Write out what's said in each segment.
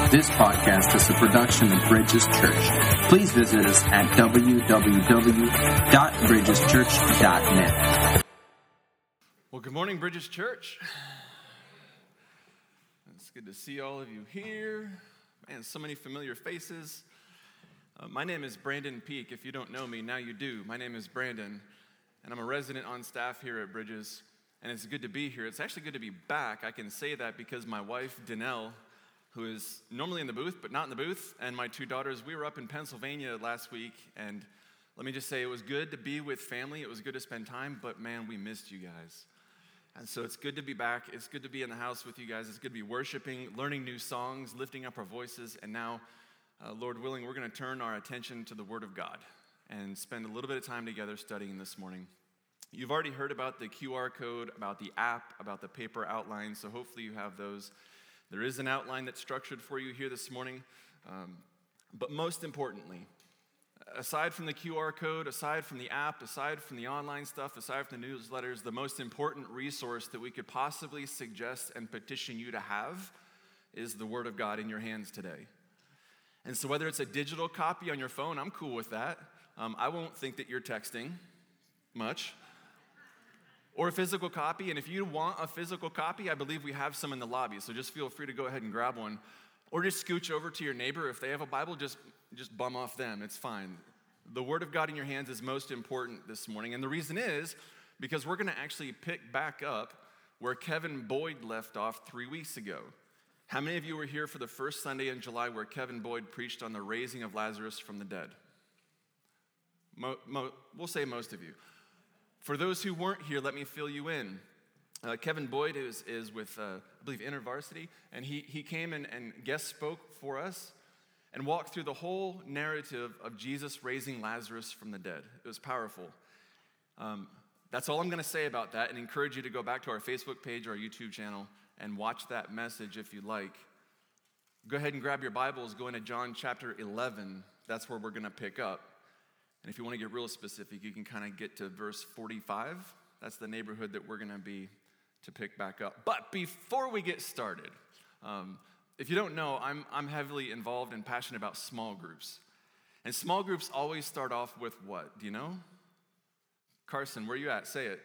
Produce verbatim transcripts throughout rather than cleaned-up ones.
This podcast is a production of Bridges Church. Please visit us at w w w dot bridges church dot net. Well, good morning, Bridges Church. It's good to see all of you here. Man, so many familiar faces. Uh, my name is Brandon Peak. If you don't know me, now you do. My name is Brandon, and I'm a resident on staff here at Bridges, and it's good to be here. It's actually good to be back. I can say that because my wife, Danelle, who is normally in the booth, but not in the booth, and my two daughters, we were up in Pennsylvania last week, and let me just say, it was good to be with family. It was good to spend time, but man, we missed you guys. And so it's good to be back. It's good to be in the house with you guys. It's good to be worshiping, learning new songs, lifting up our voices, and now, uh, Lord willing, we're going to turn our attention to the Word of God and spend a little bit of time together studying this morning. You've already heard about the Q R code, about the app, about the paper outline, so hopefully you have those. There is an outline that's structured for you here this morning, um, but most importantly, aside from the Q R code, aside from the app, aside from the online stuff, aside from the newsletters, the most important resource that we could possibly suggest and petition you to have is the Word of God in your hands today. And so whether it's a digital copy on your phone, I'm cool with that. Um, I won't think that you're texting much. Or a physical copy, and if you want a physical copy, I believe we have some in the lobby, so just feel free to go ahead and grab one. Or just scooch over to your neighbor. If they have a Bible, just, just bum off them. It's fine. The Word of God in your hands is most important this morning, and the reason is because we're going to actually pick back up where Kevin Boyd left off three weeks ago. How many of you were here for the first Sunday in July where Kevin Boyd preached on the raising of Lazarus from the dead? Mo, mo, we'll say most of you. For those who weren't here, let me fill you in. Uh, Kevin Boyd is, is with, uh, I believe, InterVarsity, and he, he came and, and guest spoke for us and walked through the whole narrative of Jesus raising Lazarus from the dead. It was powerful. Um, that's all I'm going to say about that, and encourage you to go back to our Facebook page or our YouTube channel and watch that message if you like. Go ahead and grab your Bibles, go into John chapter eleven. That's where we're going to pick up. And if you want to get real specific, you can kind of get to verse forty-five. That's the neighborhood that we're going to be to pick back up. But before we get started, um, if you don't know, I'm, I'm heavily involved and passionate about small groups. And small groups always start off with what? Do you know? Carson, where you at? Say it.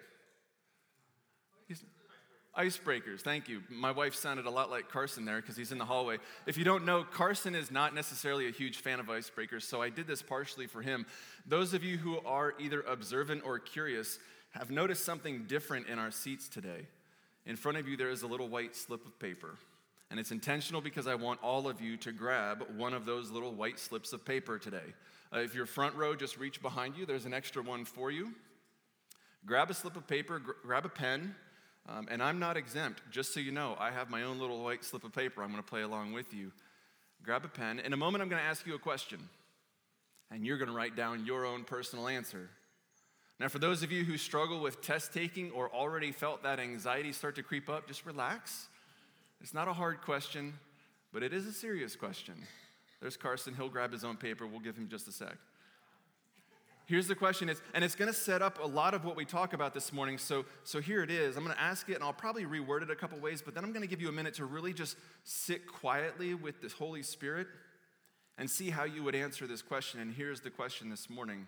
He's, Icebreakers, thank you. My wife sounded a lot like Carson there because he's in the hallway. If you don't know, Carson is not necessarily a huge fan of icebreakers, so I did this partially for him. Those of you who are either observant or curious have noticed something different in our seats today. In front of you, there is a little white slip of paper, and it's intentional because I want all of you to grab one of those little white slips of paper today. Uh, if you're front row, just reach behind you. There's an extra one for you. Grab a slip of paper, gr- grab a pen. Um, and I'm not exempt, just so you know. I have my own little white slip of paper I'm going to play along with you. Grab a pen. In a moment, I'm going to ask you a question, and you're going to write down your own personal answer. Now, for those of you who struggle with test taking or already felt that anxiety start to creep up, just relax. It's not a hard question, but it is a serious question. There's Carson. He'll grab his own paper. We'll give him just a sec. Here's the question, it's, and it's going to set up a lot of what we talk about this morning, so, so here it is. I'm going to ask it, and I'll probably reword it a couple ways, but then I'm going to give you a minute to really just sit quietly with the Holy Spirit and see how you would answer this question. And here's the question this morning.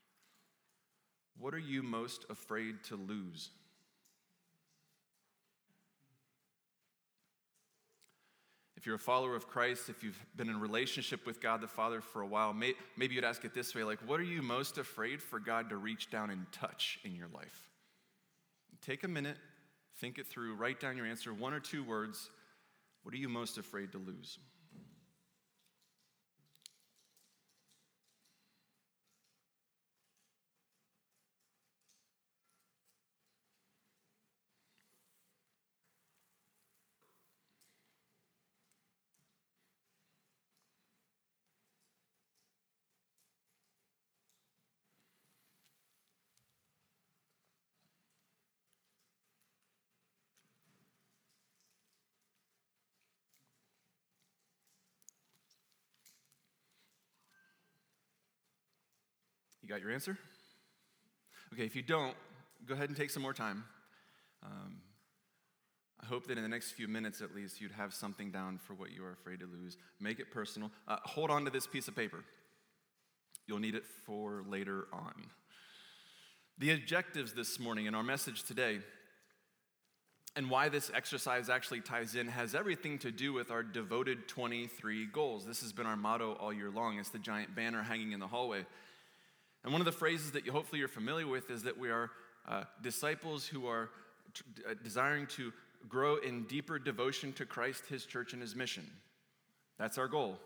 What are you most afraid to lose? If you're a follower of Christ, if you've been in a relationship with God the Father for a while, may, maybe you'd ask it this way, like, what are you most afraid for God to reach down and touch in your life? Take a minute, think it through, write down your answer, one or two words. What are you most afraid to lose? You got your answer? Okay, if you don't, go ahead and take some more time. Um, I hope that in the next few minutes at least, you'd have something down for what you are afraid to lose. Make it personal. Uh, hold on to this piece of paper. You'll need it for later on. The objectives this morning in our message today, and why this exercise actually ties in, has everything to do with our devoted twenty-three goals. This has been our motto all year long. It's the giant banner hanging in the hallway. And one of the phrases that you hopefully you're familiar with is that we are uh, disciples who are t- uh, desiring to grow in deeper devotion to Christ, his church, and his mission. That's our goal.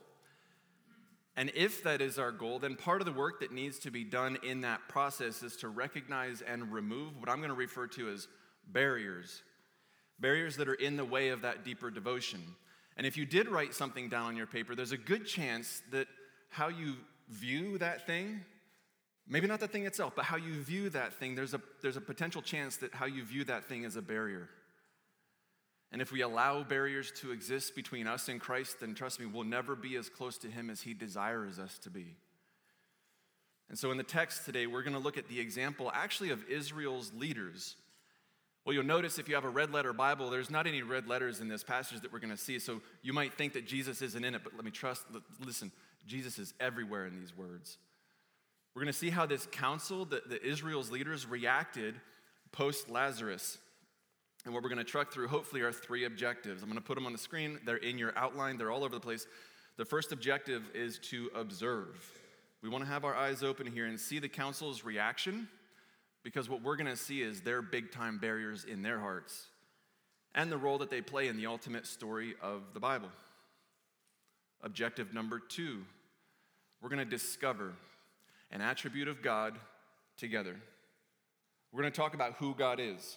And if that is our goal, then part of the work that needs to be done in that process is to recognize and remove what I'm going to refer to as barriers. Barriers that are in the way of that deeper devotion. And if you did write something down on your paper, there's a good chance that how you view that thing, maybe not the thing itself, but how you view that thing, there's a, there's a potential chance that how you view that thing is a barrier. And if we allow barriers to exist between us and Christ, then trust me, we'll never be as close to him as he desires us to be. And so in the text today, we're going to look at the example actually of Israel's leaders. Well, you'll notice if you have a red letter Bible, there's not any red letters in this passage that we're going to see. So you might think that Jesus isn't in it, but let me trust, listen, Jesus is everywhere in these words. We're going to see how this council, the, the Israel's leaders, reacted post-Lazarus. And what we're going to truck through, hopefully, are three objectives. I'm going to put them on the screen. They're in your outline. They're all over the place. The first objective is to observe. We want to have our eyes open here and see the council's reaction, because what we're going to see is their big-time barriers in their hearts and the role that they play in the ultimate story of the Bible. Objective number two, we're going to discover an attribute of God together. We're going to talk about who God is.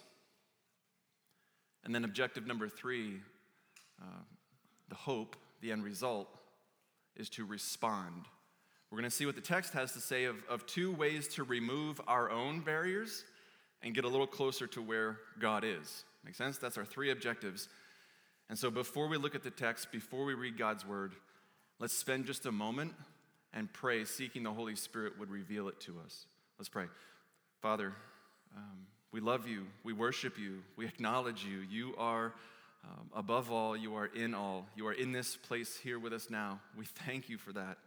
And then objective number three, uh, the hope, the end result, is to respond. We're going to see what the text has to say of, of two ways to remove our own barriers and get a little closer to where God is. Make sense? That's our three objectives. And so before we look at the text, before we read God's word, let's spend just a moment and pray, seeking the Holy Spirit would reveal it to us. Let's pray. Father, um, we love you, we worship you, we acknowledge you. You are um, above all, you are in all. You are in this place here with us now. We thank you for that.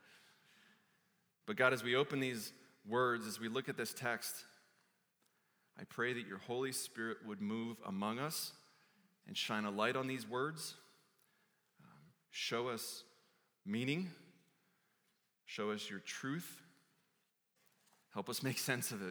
But God, as we open these words, as we look at this text, I pray that your Holy Spirit would move among us and shine a light on these words, um, show us meaning, show us your truth, help us make sense of it.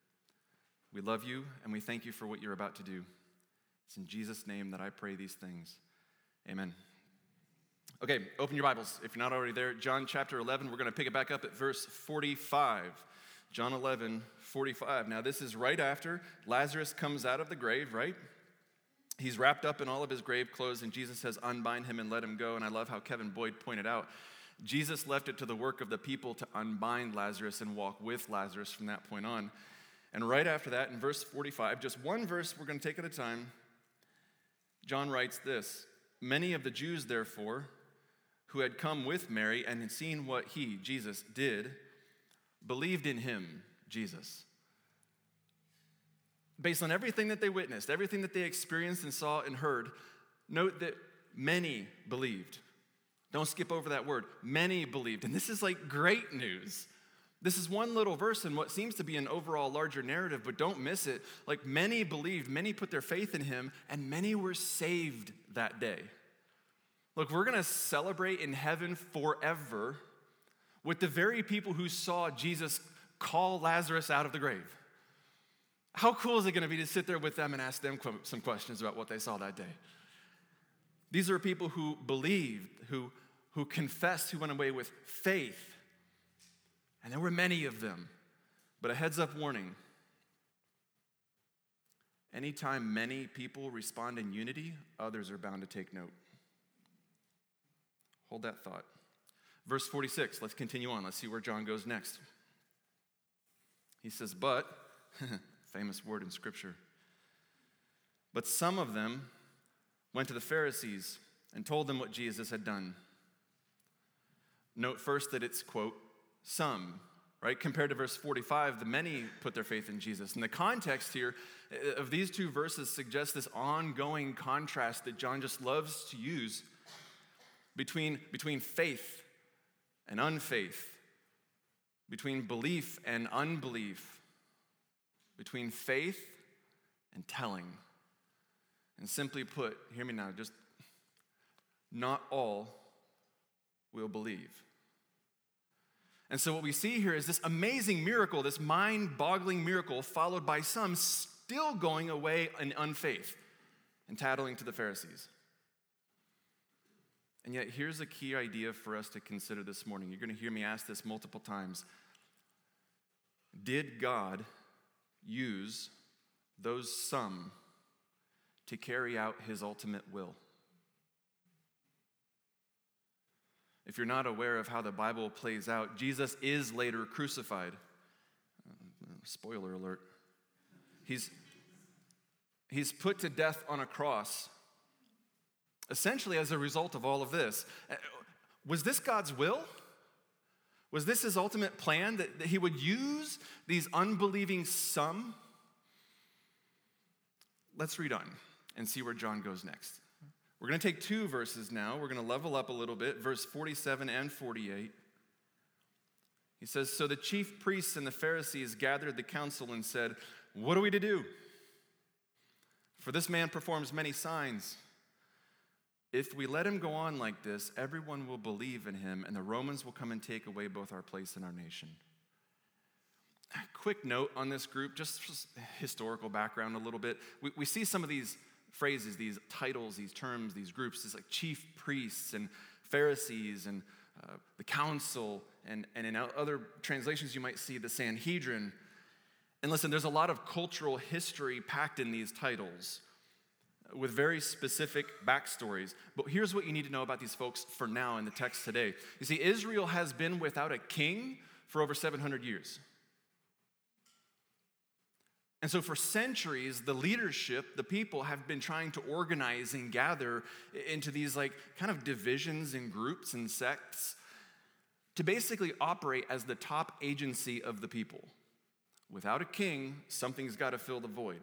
We love you, and we thank you for what you're about to do. It's in Jesus' name that I pray these things. Amen. Okay, open your Bibles. If you're not already there, John chapter eleven, we're going to pick it back up at verse forty-five. John eleven, forty-five. Now, this is right after Lazarus comes out of the grave, right? He's wrapped up in all of his grave clothes, and Jesus says, unbind him and let him go. And I love how Kevin Boyd pointed out, Jesus left it to the work of the people to unbind Lazarus and walk with Lazarus from that point on. And right after that, in verse forty-five, just one verse we're going to take at a time, John writes this, many of the Jews, therefore, who had come with Mary and had seen what he, Jesus, did, believed in him, Jesus. Based on everything that they witnessed, everything that they experienced and saw and heard, note that many believed. Don't skip over that word. Many believed. And this is like great news. This is one little verse in what seems to be an overall larger narrative, but don't miss it. Like many believed, many put their faith in him, and many were saved that day. Look, we're going to celebrate in heaven forever with the very people who saw Jesus call Lazarus out of the grave. How cool is it going to be to sit there with them and ask them some questions about what they saw that day? These are people who believed, who, who confessed, who went away with faith. And there were many of them. But a heads up warning. Anytime many people respond in unity, others are bound to take note. Hold that thought. Verse forty-six, let's continue on. Let's see where John goes next. He says, but, famous word in Scripture, but some of them went to the Pharisees and told them what Jesus had done. Note first that it's, quote, some right? Compared to verse forty-five, the many put their faith in Jesus. And the context here of these two verses suggests this ongoing contrast that John just loves to use between, between faith and unfaith, between belief and unbelief, between faith and telling. And simply put, hear me now, just not all will believe. And so what we see here is this amazing miracle, this mind-boggling miracle, followed by some still going away in unfaith and tattling to the Pharisees. And yet here's a key idea for us to consider this morning. You're going to hear me ask this multiple times. Did God use those some to carry out his ultimate will? If you're not aware of how the Bible plays out, Jesus is later crucified. Uh, spoiler alert. He's, he's put to death on a cross, essentially as a result of all of this. Was this God's will? Was this his ultimate plan, that, that he would use these unbelieving some? Let's read on and see where John goes next. We're going to take two verses now. We're going to level up a little bit, verse forty-seven and forty-eight. He says, "So the chief priests and the Pharisees gathered the council and said, 'What are we to do? For this man performs many signs. If we let him go on like this, everyone will believe in him, and the Romans will come and take away both our place and our nation.'" A quick note on this group, just, just historical background a little bit. We, we see some of these phrases, these titles, these terms, these groups, these like chief priests and Pharisees and uh, the council, and, and in other translations you might see the Sanhedrin. And listen, there's a lot of cultural history packed in these titles with very specific backstories. But here's what you need to know about these folks for now in the text today. You see, Israel has been without a king for over seven hundred years. And so for centuries, the leadership, the people have been trying to organize and gather into these like kind of divisions and groups and sects to basically operate as the top agency of the people. Without a king, something's got to fill the void.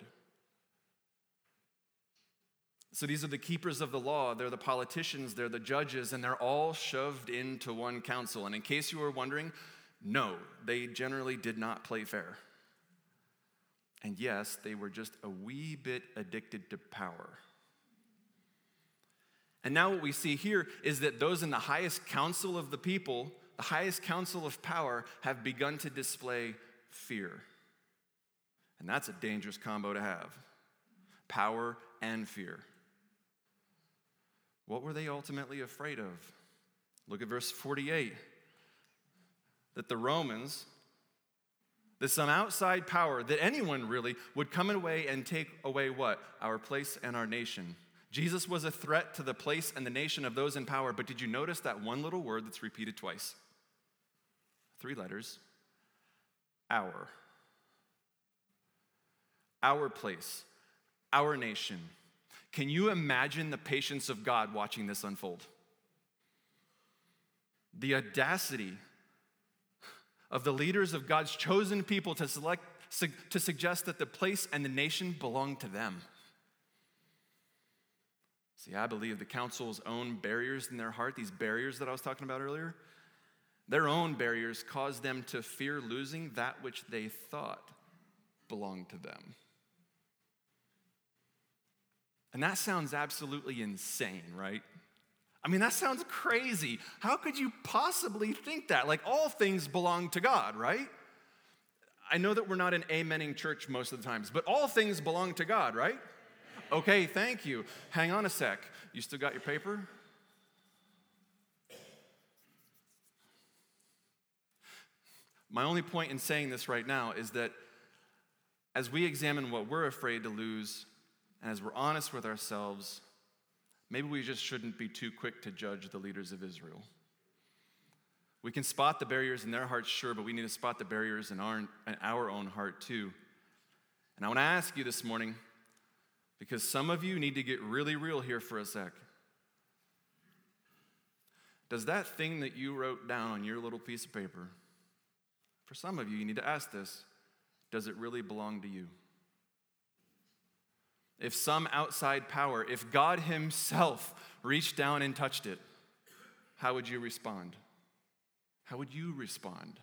So these are the keepers of the law, they're the politicians, they're the judges, and they're all shoved into one council. And in case you were wondering, no, they generally did not play fair. And yes, they were just a wee bit addicted to power. And now what we see here is that those in the highest council of the people, the highest council of power, have begun to display fear. And that's a dangerous combo to have. Power and fear. What were they ultimately afraid of? Look at verse forty-eight. That the Romans, that some outside power, that anyone really, would come away and take away what? Our place and our nation. Jesus was a threat to the place and the nation of those in power, but did you notice that one little word that's repeated twice? Three letters. Our. Our place. Our nation. Can you imagine the patience of God watching this unfold? The audacity of the leaders of God's chosen people to select, su- to suggest that the place and the nation belong to them. See, I believe the council's own barriers in their heart, these barriers that I was talking about earlier, their own barriers caused them to fear losing that which they thought belonged to them. And that sounds absolutely insane, right? I mean, that sounds crazy. How could you possibly think that? Like, all things belong to God, right? I know that we're not an amening church most of the times, but all things belong to God, right? Okay, thank you. Hang on a sec. You still got your paper? My only point in saying this right now is that as we examine what we're afraid to lose, and as we're honest with ourselves, maybe we just shouldn't be too quick to judge the leaders of Israel. We can spot the barriers in their hearts, sure, but we need to spot the barriers in our, in our own heart too. And I want to ask you this morning, because some of you need to get really real here for a sec. Does that thing that you wrote down on your little piece of paper, For some of you, you need to ask this: does it really belong to you? If some outside power, if God himself reached down and touched it, how would you respond? How would you respond?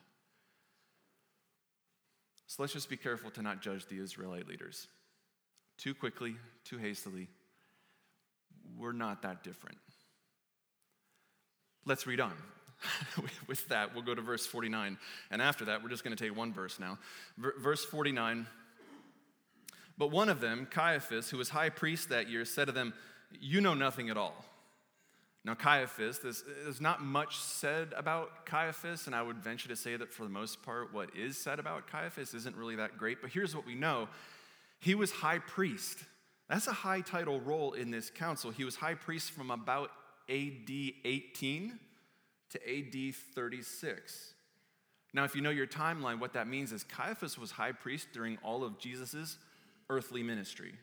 So let's just be careful to not judge the Israelite leaders too quickly, too hastily. We're not that different. Let's read on. With that, we'll go to verse forty-nine. And after that, we're just going to take one verse now. V- verse forty-nine. But one of them, Caiaphas, who was high priest that year, said to them, "You know nothing at all." Now Caiaphas, this, there's not much said about Caiaphas, and I would venture to say that for the most part, what is said about Caiaphas isn't really that great. But here's what we know. He was high priest. That's a high title role in this council. He was high priest from about A D eighteen to A D thirty-six. Now, if you know your timeline, what that means is Caiaphas was high priest during all of Jesus' earthly ministry.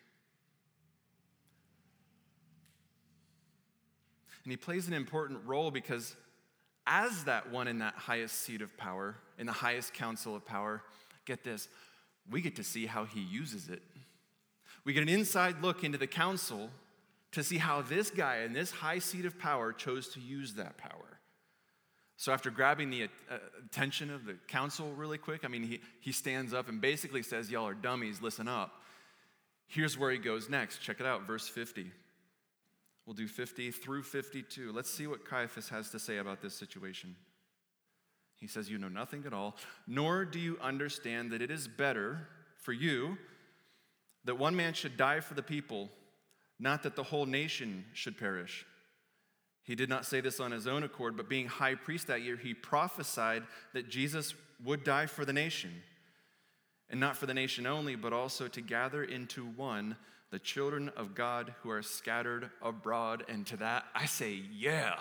And he plays an important role because as that one in that highest seat of power, in the highest council of power, get this, we get to see how he uses it. We get an inside look into the council to see how this guy in this high seat of power chose to use that power. So after grabbing the uh, attention of the council really quick, I mean, he, he stands up and basically says, y'all are dummies, listen up. Here's where he goes next. Check it out, verse fifty. We'll do fifty through fifty-two. Let's see what Caiaphas has to say about this situation. He says, "You know nothing at all, nor do you understand that it is better for you that one man should die for the people, not that the whole nation should perish." He did not say this on his own accord, but being high priest that year, he prophesied that Jesus would die for the nation. And not for the nation only, but also to gather into one the children of God who are scattered abroad. And to that, I say, yeah.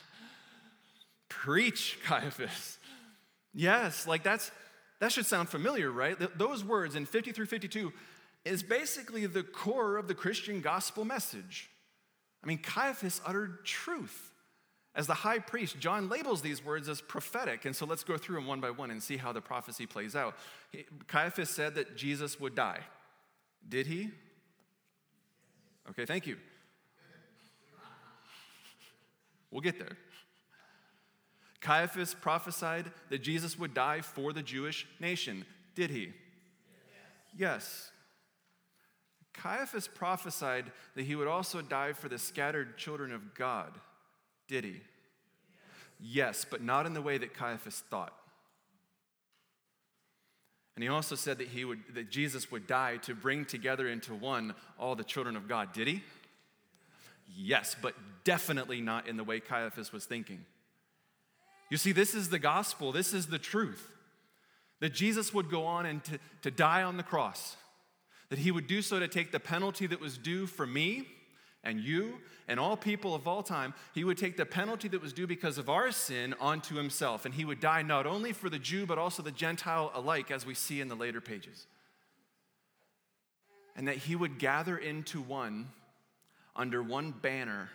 Preach, Caiaphas. Yes, like that's that should sound familiar, right? Th- those words in fifty through fifty-two is basically the core of the Christian gospel message. I mean, Caiaphas uttered truth. As the high priest, John labels these words as prophetic. And so let's go through them one by one and see how the prophecy plays out. He, Caiaphas said that Jesus would die. Did he? Okay, thank you. We'll get there. Caiaphas prophesied that Jesus would die for the Jewish nation. Did he? Yes. Yes. Caiaphas prophesied that he would also die for the scattered children of God. Did he? Yes. Yes, but not in the way that Caiaphas thought. And he also said that he would that Jesus would die to bring together into one all the children of God. Did he? Yes, but definitely not in the way Caiaphas was thinking. You see, this is the gospel. This is the truth. That Jesus would go on and to, to die on the cross. That he would do so to take the penalty that was due for me and you and all people of all time. He would take the penalty that was due because of our sin onto himself. And he would die not only for the Jew, but also the Gentile alike, as we see in the later pages. And that he would gather into one, under one banner,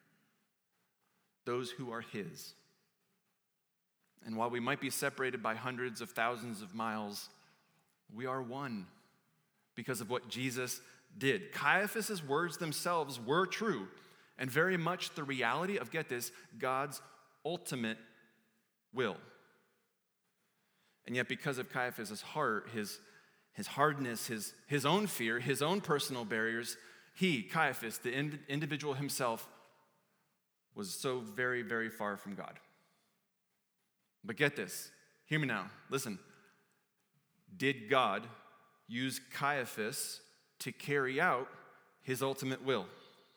those who are his. And while we might be separated by hundreds of thousands of miles, we are one because of what Jesus did. Caiaphas' words themselves were true and very much the reality of, get this, God's ultimate will. And yet because of Caiaphas' heart, his, his hardness, his, his own fear, his own personal barriers, he, Caiaphas, the ind- individual himself, was so very, very far from God. But get this, hear me now, listen. Did God use Caiaphas to carry out his ultimate will?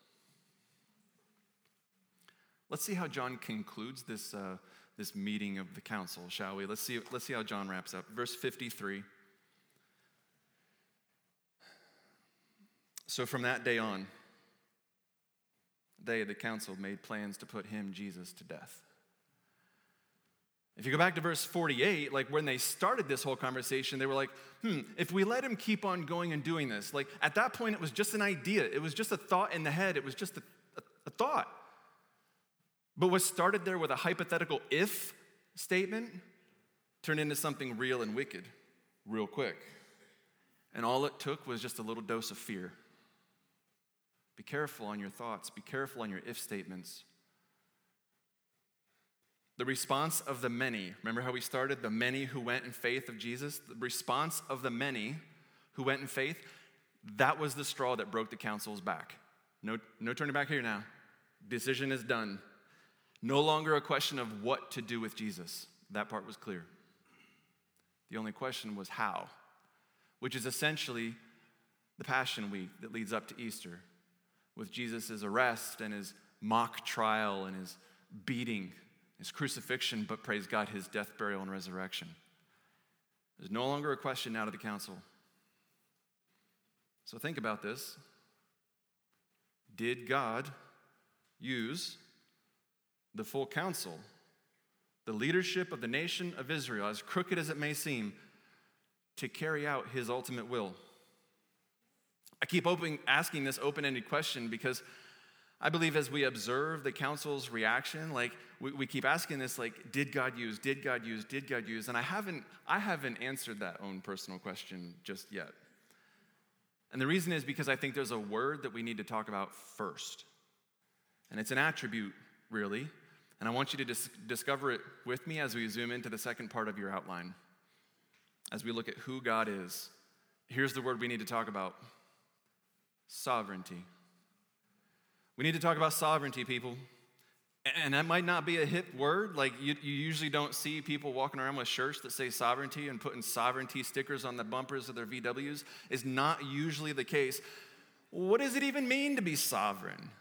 Let's see how John concludes this, uh, this meeting of the council, shall we? Let's see, let's see how John wraps up. Verse fifty-three. So from that day on, they, the council, made plans to put him, Jesus, to death. If you go back to verse forty-eight, like when they started this whole conversation, they were like, hmm, if we let him keep on going and doing this, like at that point it was just an idea. It was just a thought in the head. It was just a, a, a thought. But what started there with a hypothetical if statement turned into something real and wicked real quick. And all it took was just a little dose of fear. Be careful on your thoughts. Be careful on your if statements. The response of the many, remember how we started? The many who went in faith of Jesus? The response of the many who went in faith, that was the straw that broke the council's back. No, no turning back here now. Decision is done. No longer a question of what to do with Jesus. That part was clear. The only question was how, which is essentially the Passion Week that leads up to Easter, with Jesus' arrest and his mock trial and his beating, his crucifixion, but praise God, his death, burial, and resurrection. There's no longer a question now to the council. So think about this. Did God use the full council, the leadership of the nation of Israel, as crooked as it may seem, to carry out his ultimate will? I keep open, asking this open-ended question because I believe as we observe the council's reaction, like we, we keep asking this, like, did God use, did God use, did God use? And I haven't, I haven't answered that own personal question just yet. And the reason is because I think there's a word that we need to talk about first. And it's an attribute, really. And I want you to dis- discover it with me as we zoom into the second part of your outline. As we look at who God is, here's the word we need to talk about. Sovereignty. We need to talk about sovereignty, people. And that might not be a hip word. Like you, you usually don't see people walking around with shirts that say sovereignty and putting sovereignty stickers on the bumpers of their V Ws. Is not usually the case. What does it even mean to be sovereign?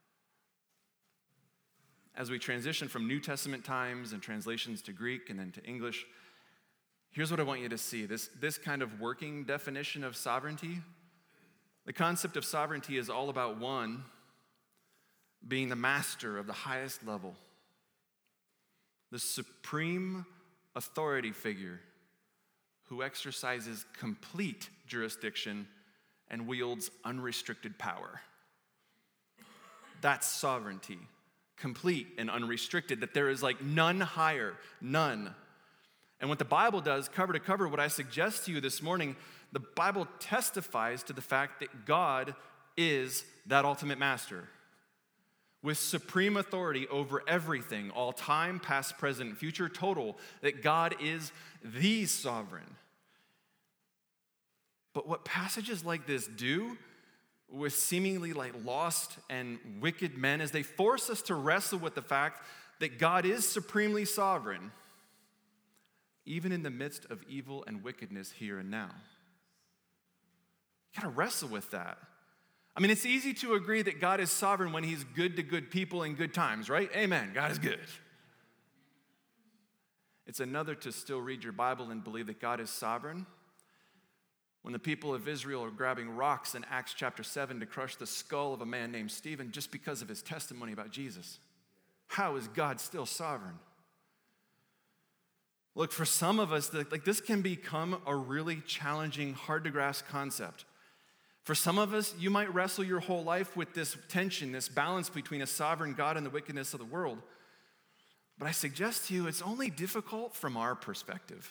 As we transition from New Testament times and translations to Greek and then to English, here's what I want you to see. This, this kind of working definition of sovereignty. The concept of sovereignty is all about one being the master of the highest level, the supreme authority figure who exercises complete jurisdiction and wields unrestricted power. That's sovereignty, complete and unrestricted, that there is like none higher, none. And what the Bible does, cover to cover, what I suggest to you this morning, the Bible testifies to the fact that God is that ultimate master with supreme authority over everything, all time, past, present, future, total, that God is the sovereign. But what passages like this do with seemingly like lost and wicked men is they force us to wrestle with the fact that God is supremely sovereign, even in the midst of evil and wickedness here and now. You gotta wrestle with that. I mean, it's easy to agree that God is sovereign when he's good to good people in good times, right? Amen, God is good. It's another to still read your Bible and believe that God is sovereign when the people of Israel are grabbing rocks in Acts chapter seven to crush the skull of a man named Stephen just because of his testimony about Jesus. How is God still sovereign? Look, for some of us, like this can become a really challenging, hard to grasp concept. For some of us, you might wrestle your whole life with this tension, this balance between a sovereign God and the wickedness of the world. But I suggest to you, it's only difficult from our perspective.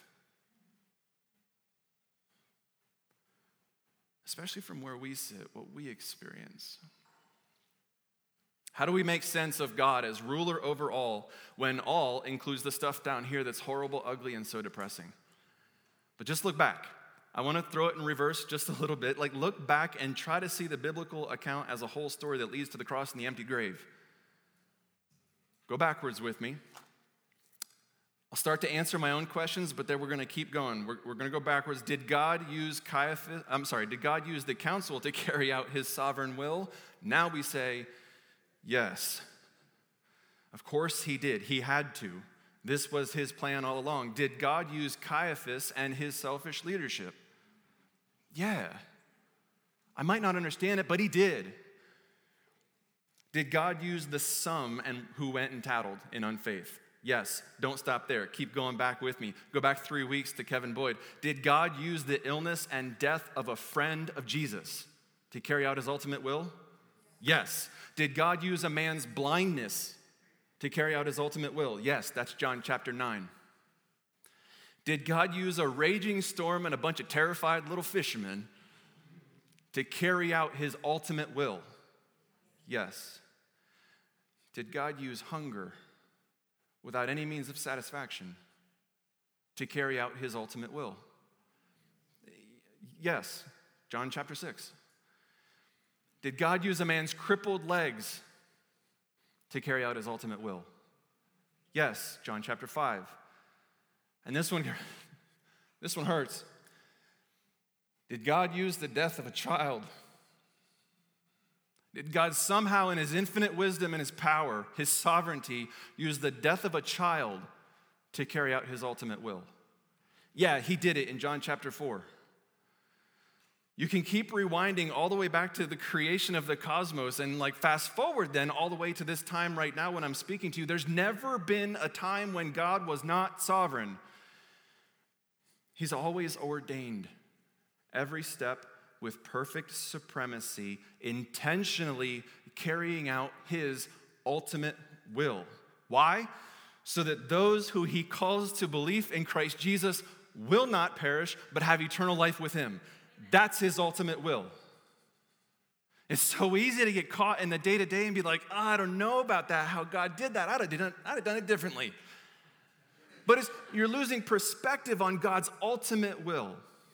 Especially from where we sit, what we experience. How do we make sense of God as ruler over all when all includes the stuff down here that's horrible, ugly, and so depressing? But just look back. I want to throw it in reverse just a little bit. Like look back and try to see the biblical account as a whole story that leads to the cross and the empty grave. Go backwards with me. I'll start to answer my own questions, but then we're going to keep going. We're, we're going to go backwards. Did God use Caiaphas, I'm sorry, did God use the council to carry out his sovereign will? Now we say, yes. Of course he did. He had to. This was his plan all along. Did God use Caiaphas and his selfish leadership? Yeah. I might not understand it, but he did. Did God use the some and who went and tattled in unfaith? Yes. Don't stop there. Keep going back with me. Go back three weeks to Kevin Boyd. Did God use the illness and death of a friend of Jesus to carry out his ultimate will? Yes. Did God use a man's blindness to carry out his ultimate will? Yes. That's John chapter nine. Did God use a raging storm and a bunch of terrified little fishermen to carry out his ultimate will? Yes. Did God use hunger without any means of satisfaction to carry out his ultimate will? Yes. John chapter six. Did God use a man's crippled legs to carry out his ultimate will? Yes. John chapter five. And this one, this one hurts. Did God use the death of a child? Did God somehow in his infinite wisdom and his power, his sovereignty, use the death of a child to carry out his ultimate will? Yeah, he did it in John chapter four. You can keep rewinding all the way back to the creation of the cosmos and like fast forward then all the way to this time right now when I'm speaking to you. There's never been a time when God was not sovereign. He's always ordained every step with perfect supremacy, intentionally carrying out his ultimate will. Why? So that those who he calls to belief in Christ Jesus will not perish, but have eternal life with him. That's his ultimate will. It's so easy to get caught in the day-to-day and be like, oh, I don't know about that, how God did that. I'd have done, I'd have done it differently. But it's, you're losing perspective on God's ultimate will.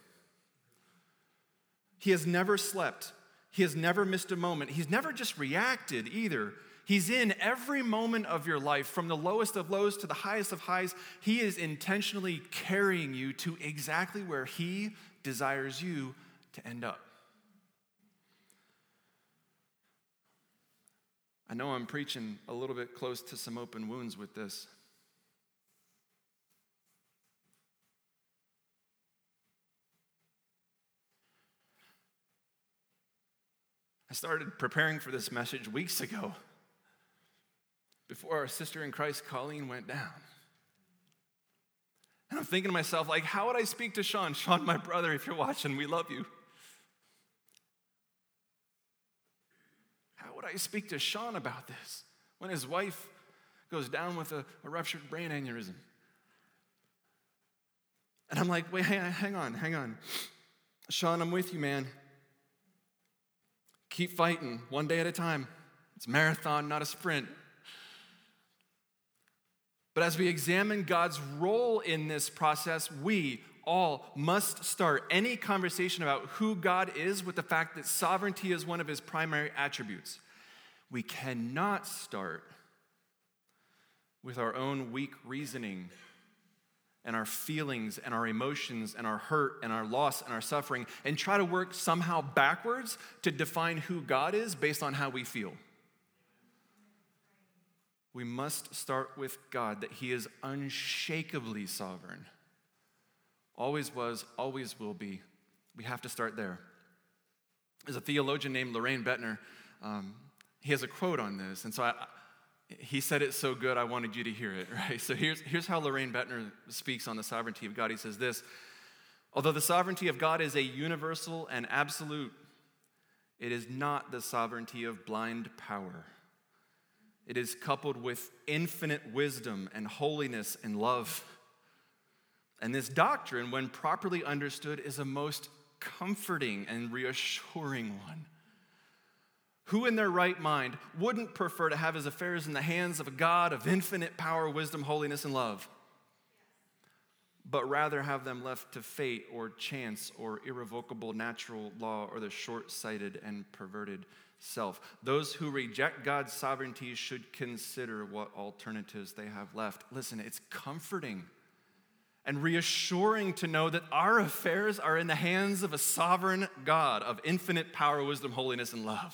He has never slept. He has never missed a moment. He's never just reacted either. He's in every moment of your life, from the lowest of lows to the highest of highs. He is intentionally carrying you to exactly where he desires you to end up. I know I'm preaching a little bit close to some open wounds with this. I started preparing for this message weeks ago, before our sister in Christ, Colleen, went down. And I'm thinking to myself, like, how would I speak to Sean? Sean, my brother, if you're watching, we love you. How would I speak to Sean about this when his wife goes down with a, a ruptured brain aneurysm? And I'm like, wait, hang on, hang on, hang on. Sean, I'm with you, man. Keep fighting, one day at a time. It's a marathon, not a sprint. But as we examine God's role in this process, we all must start any conversation about who God is with the fact that sovereignty is one of his primary attributes. We cannot start with our own weak reasoning and our feelings and our emotions and our hurt and our loss and our suffering and try to work somehow backwards to define who God is based on how we feel. We must start with God, that he is unshakably sovereign. Always was, always will be. We have to start there. There's a theologian named Loraine Boettner. Um, he has a quote on this, and so I, he said it so good I wanted you to hear it, right? So here's, here's how Loraine Boettner speaks on the sovereignty of God. He says this: although the sovereignty of God is a universal and absolute, it is not the sovereignty of blind power. It is coupled with infinite wisdom and holiness and love. And this doctrine, when properly understood, is a most comforting and reassuring one. Who in their right mind wouldn't prefer to have his affairs in the hands of a God of infinite power, wisdom, holiness, and love, but rather have them left to fate or chance or irrevocable natural law or the short-sighted and perverted self? Those who reject God's sovereignty should consider what alternatives they have left. Listen, it's comforting and reassuring to know that our affairs are in the hands of a sovereign God of infinite power, wisdom, holiness, and love.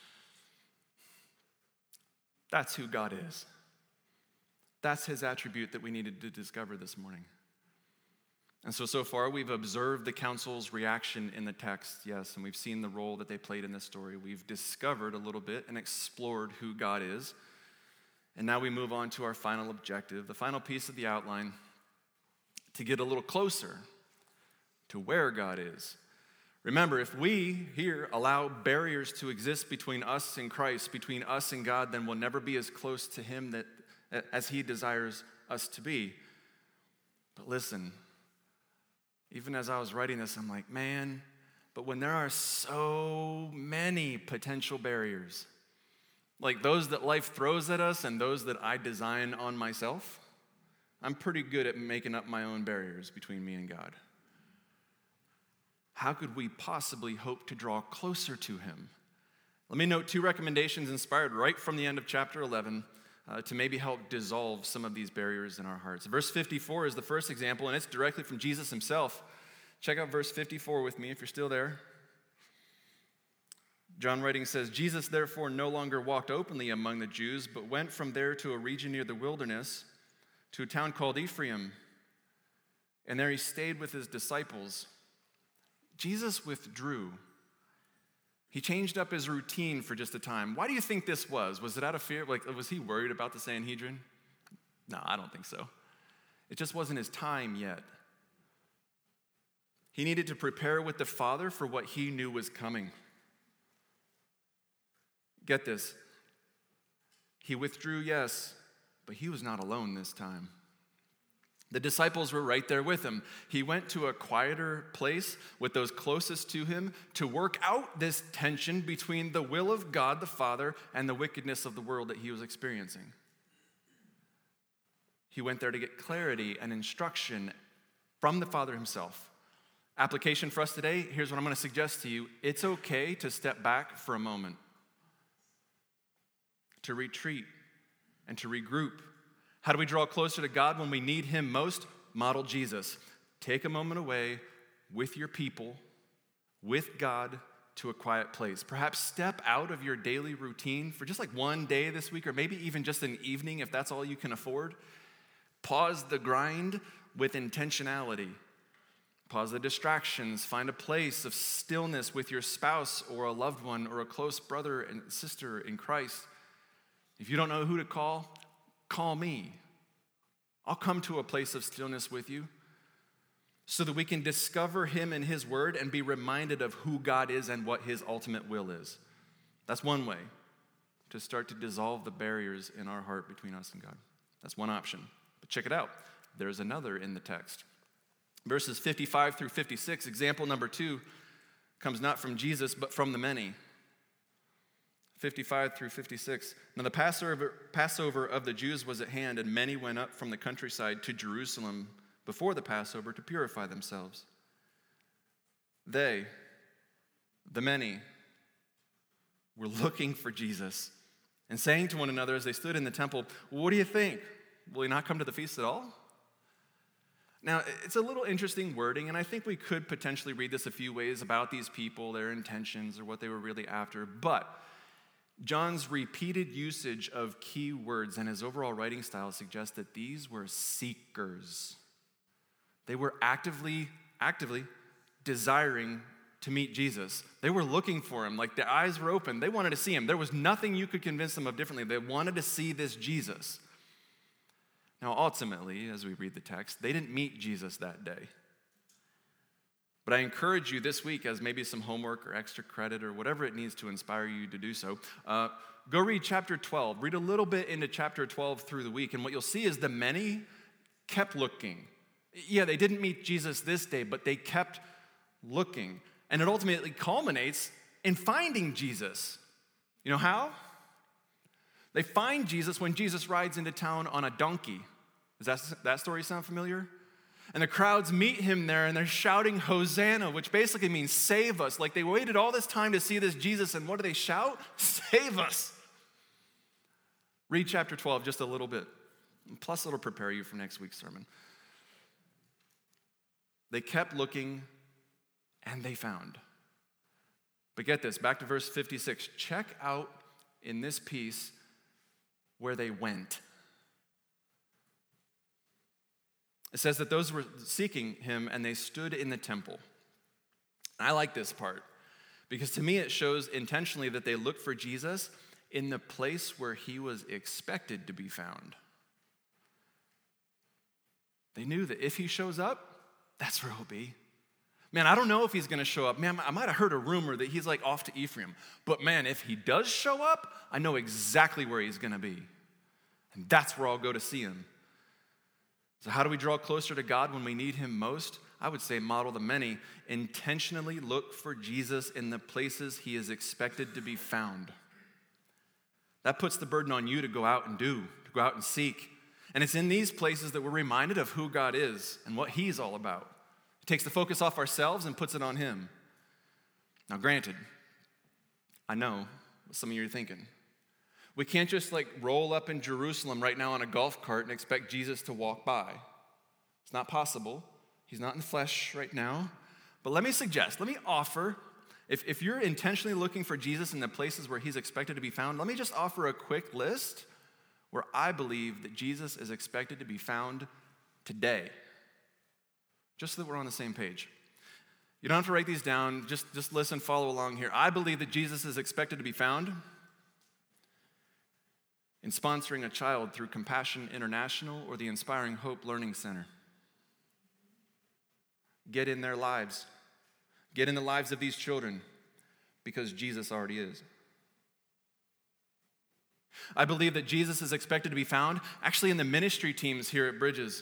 That's who God is. That's his attribute that we needed to discover this morning. And so, so far, we've observed the council's reaction in the text, yes, and we've seen the role that they played in this story. We've discovered a little bit and explored who God is. And now we move on to our final objective, the final piece of the outline, to get a little closer to where God is. Remember, if we here allow barriers to exist between us and Christ, between us and God, then we'll never be as close to him that, as he desires us to be. But listen, Even as I was writing this, I'm like, man, but when there are so many potential barriers, like those that life throws at us and those that I design on myself, I'm pretty good at making up my own barriers between me and God. How could we possibly hope to draw closer to him? Let me note two recommendations inspired right from the end of chapter eleven uh, to maybe help dissolve some of these barriers in our hearts. Verse fifty-four is the first example, and it's directly from Jesus himself. Check out verse fifty-four with me if you're still there. John writing says, Jesus therefore no longer walked openly among the Jews, but went from there to a region near the wilderness, to a town called Ephraim, and there he stayed with his disciples. Jesus withdrew. He changed up his routine for just a time. Why do you think this was? Was it out of fear? Like, was he worried about the Sanhedrin? No, I don't think so. It just wasn't his time yet. He needed to prepare with the Father for what he knew was coming. Get this. He withdrew, yes, but he was not alone this time. The disciples were right there with him. He went to a quieter place with those closest to him to work out this tension between the will of God the Father and the wickedness of the world that he was experiencing. He went there to get clarity and instruction from the Father himself. Application for us today, here's what I'm going to suggest to you. It's okay to step back for a moment, to retreat, and to regroup. How do we draw closer to God when we need him most? Model Jesus. Take a moment away with your people, with God, to a quiet place. Perhaps step out of your daily routine for just like one day this week, or maybe even just an evening if that's all you can afford. Pause the grind with intentionality. Pause the distractions. Find a place of stillness with your spouse or a loved one or a close brother and sister in Christ. If you don't know who to call, call me. I'll come to a place of stillness with you so that we can discover him and his word and be reminded of who God is and what his ultimate will is. That's one way to start to dissolve the barriers in our heart between us and God. That's one option. But check it out. There's another in the text. Verses fifty-five through fifty-six, example number two, comes not from Jesus, but from the many. fifty-five through fifty-six. Now the Passover, Passover of the Jews was at hand, and many went up from the countryside to Jerusalem before the Passover to purify themselves. They, the many, were looking for Jesus and saying to one another as they stood in the temple, "What do you think? Will he not come to the feast at all?" Now, it's a little interesting wording, and I think we could potentially read this a few ways about these people, their intentions, or what they were really after, but John's repeated usage of key words and his overall writing style suggests that these were seekers. They were actively, actively desiring to meet Jesus. They were looking for him, like their eyes were open. They wanted to see him. There was nothing you could convince them of differently. They wanted to see this Jesus. Now, ultimately, as we read the text, they didn't meet Jesus that day. But I encourage you this week, as maybe some homework or extra credit or whatever it needs to inspire you to do so, uh, go read chapter twelve. Read a little bit into chapter twelve through the week, and what you'll see is the many kept looking. Yeah, they didn't meet Jesus this day, but they kept looking. And it ultimately culminates in finding Jesus. You know how? They find Jesus when Jesus rides into town on a donkey. Does that, that story sound familiar? And the crowds meet him there, and they're shouting, "Hosanna," which basically means save us. Like they waited all this time to see this Jesus, and what do they shout? Save us. Read chapter twelve just a little bit. Plus, it'll prepare you for next week's sermon. They kept looking, and they found. But get this, back to verse fifty-six. Check out in this piece where they went. It says that those were seeking him, and they stood in the temple. I like this part, because to me it shows intentionally that they looked for Jesus in the place where he was expected to be found. They knew that if he shows up, that's where he'll be. Man, I don't know if he's going to show up. Man, I might have heard a rumor that he's like off to Ephraim. But man, if he does show up, I know exactly where he's going to be. And that's where I'll go to see him. So how do we draw closer to God when we need him most? I would say model the many, intentionally look for Jesus in the places he is expected to be found. That puts the burden on you to go out and do, to go out and seek. And it's in these places that we're reminded of who God is and what he's all about. It takes the focus off ourselves and puts it on him. Now, granted, I know what some of you are thinking. We can't just like roll up in Jerusalem right now on a golf cart and expect Jesus to walk by. It's not possible. He's not in the flesh right now. But let me suggest, let me offer, if, if you're intentionally looking for Jesus in the places where he's expected to be found, let me just offer a quick list where I believe that Jesus is expected to be found today. Just so that we're on the same page. You don't have to write these down. Just, just listen, follow along here. I believe that Jesus is expected to be found in sponsoring a child through Compassion International or the Inspiring Hope Learning Center. Get in their lives. Get in the lives of these children because Jesus already is. I believe that Jesus is expected to be found actually in the ministry teams here at Bridges.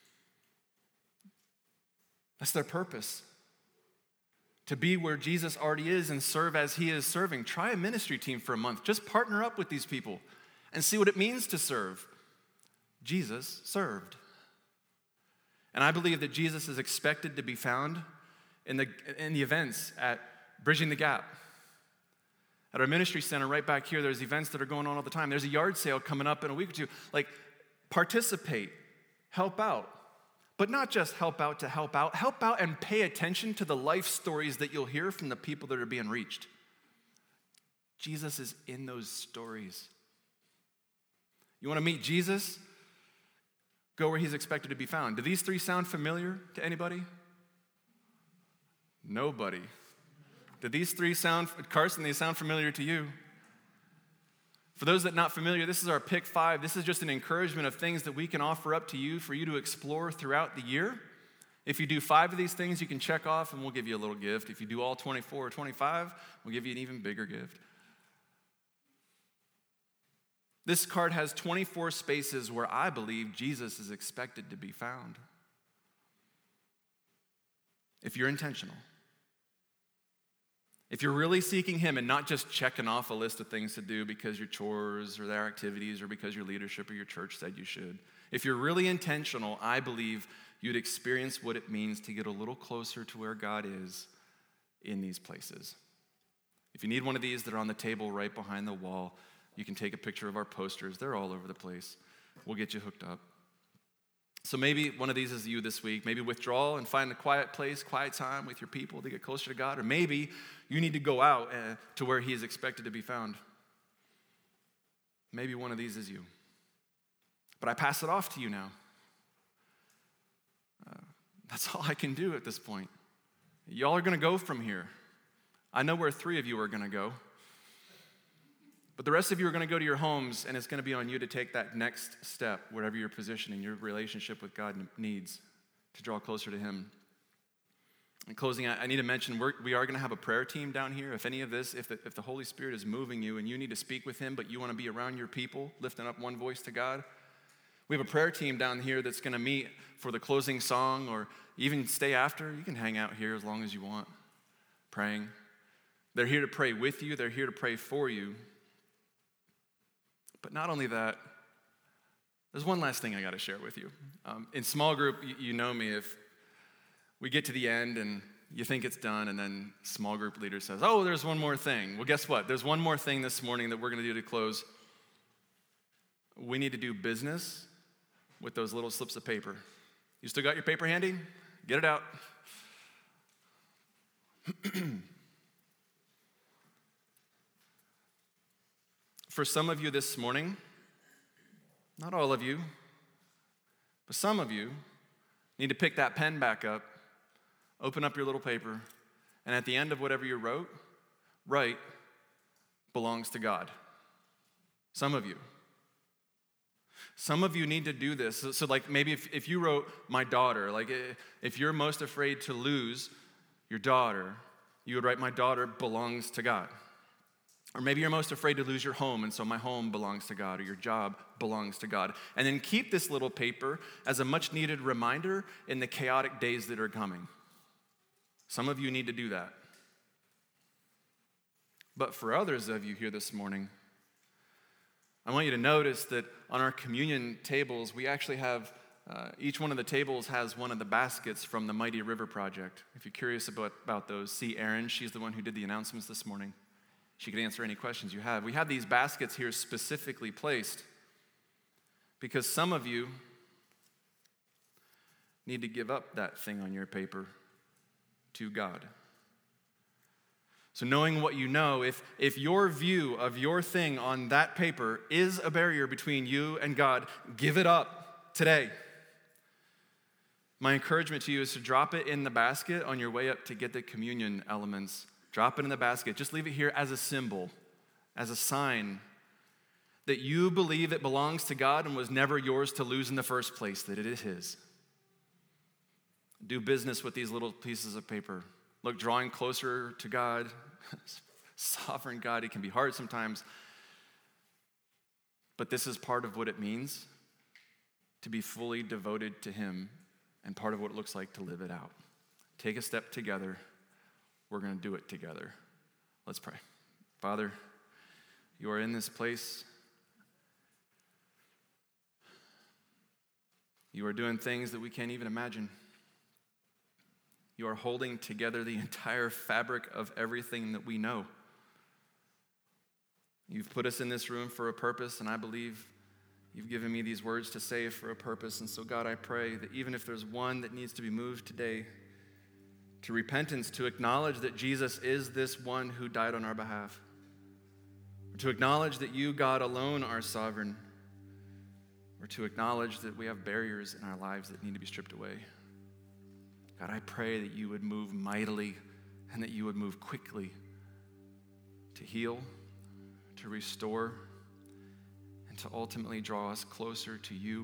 That's their purpose. To be where Jesus already is and serve as he is serving. Try a ministry team for a month. Just partner up with these people and see what it means to serve. Jesus served. And I believe that Jesus is expected to be found in the, in the events at Bridging the Gap. At our ministry center right back here, there's events that are going on all the time. There's a yard sale coming up in a week or two. Like, participate, help out. But not just help out to help out. Help out and pay attention to the life stories that you'll hear from the people that are being reached. Jesus is in those stories. You want to meet Jesus? Go where he's expected to be found. Do these three sound familiar to anybody? Nobody. Do these three sound, Carson, they sound familiar to you? For those that are not familiar, this is our pick five. This is just an encouragement of things that we can offer up to you for you to explore throughout the year. If you do five of these things, you can check off and we'll give you a little gift. If you do all twenty-four or twenty-five, we'll give you an even bigger gift. This card has twenty-four spaces where I believe Jesus is expected to be found. If you're intentional. If you're really seeking him and not just checking off a list of things to do because your chores or their activities or because your leadership or your church said you should. If you're really intentional, I believe you'd experience what it means to get a little closer to where God is in these places. If you need one of these that are on the table right behind the wall, you can take a picture of our posters. They're all over the place. We'll get you hooked up. So maybe one of these is you this week. Maybe withdraw and find a quiet place, quiet time with your people to get closer to God. Or maybe you need to go out uh, to where he is expected to be found. Maybe one of these is you. But I pass it off to you now. Uh, that's all I can do at this point. Y'all are going to go from here. I know where three of you are going to go. But the rest of you are going to go to your homes, and it's going to be on you to take that next step, wherever your position in your relationship with God needs to draw closer to him. In closing, I need to mention we're, we are going to have a prayer team down here. If any of this, if the, if the Holy Spirit is moving you and you need to speak with him, but you want to be around your people, lifting up one voice to God, we have a prayer team down here that's going to meet for the closing song or even stay after. You can hang out here as long as you want, praying. They're here to pray with you. They're here to pray for you. But not only that, there's one last thing I got to share with you. Um, in small group, you, you know me, if we get to the end and you think it's done, and then small group leader says, oh, there's one more thing. Well, guess what? There's one more thing this morning that we're going to do to close. We need to do business with those little slips of paper. You still got your paper handy? Get it out. For some of you this morning, not all of you, but some of you need to pick that pen back up, open up your little paper, and at the end of whatever you wrote, write, belongs to God. Some of you. Some of you need to do this. So, so like maybe if, if you wrote, my daughter, like if you're most afraid to lose your daughter, you would write, my daughter belongs to God. Or maybe you're most afraid to lose your home, and so my home belongs to God, or your job belongs to God. And then keep this little paper as a much-needed reminder in the chaotic days that are coming. Some of you need to do that. But for others of you here this morning, I want you to notice that on our communion tables, we actually have, uh, each one of the tables has one of the baskets from the Mighty River Project. If you're curious about, about those, see Erin. She's the one who did the announcements this morning. She could answer any questions you have. We have these baskets here specifically placed because some of you need to give up that thing on your paper to God. So knowing what you know, if, if your view of your thing on that paper is a barrier between you and God, give it up today. My encouragement to you is to drop it in the basket on your way up to get the communion elements. Drop it in the basket. Just leave it here as a symbol, as a sign that you believe it belongs to God and was never yours to lose in the first place, that it is His. Do business with these little pieces of paper. Look, drawing closer to God, sovereign God, it can be hard sometimes. But this is part of what it means to be fully devoted to Him and part of what it looks like to live it out. Take a step together. We're going to do it together. Let's pray. Father, you are in this place. You are doing things that we can't even imagine. You are holding together the entire fabric of everything that we know. You've put us in this room for a purpose, and I believe you've given me these words to say for a purpose. And so, God, I pray that even if there's one that needs to be moved today to repentance, to acknowledge that Jesus is this one who died on our behalf, or to acknowledge that you, God, alone are sovereign, or to acknowledge that we have barriers in our lives that need to be stripped away. God, I pray that you would move mightily and that you would move quickly to heal, to restore, and to ultimately draw us closer to you.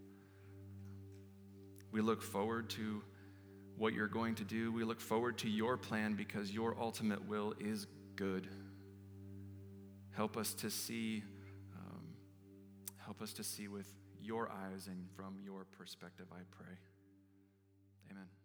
We look forward to what you're going to do. We look forward to your plan because your ultimate will is good. Help us to see, um, help us to see with your eyes and from your perspective, I pray. Amen.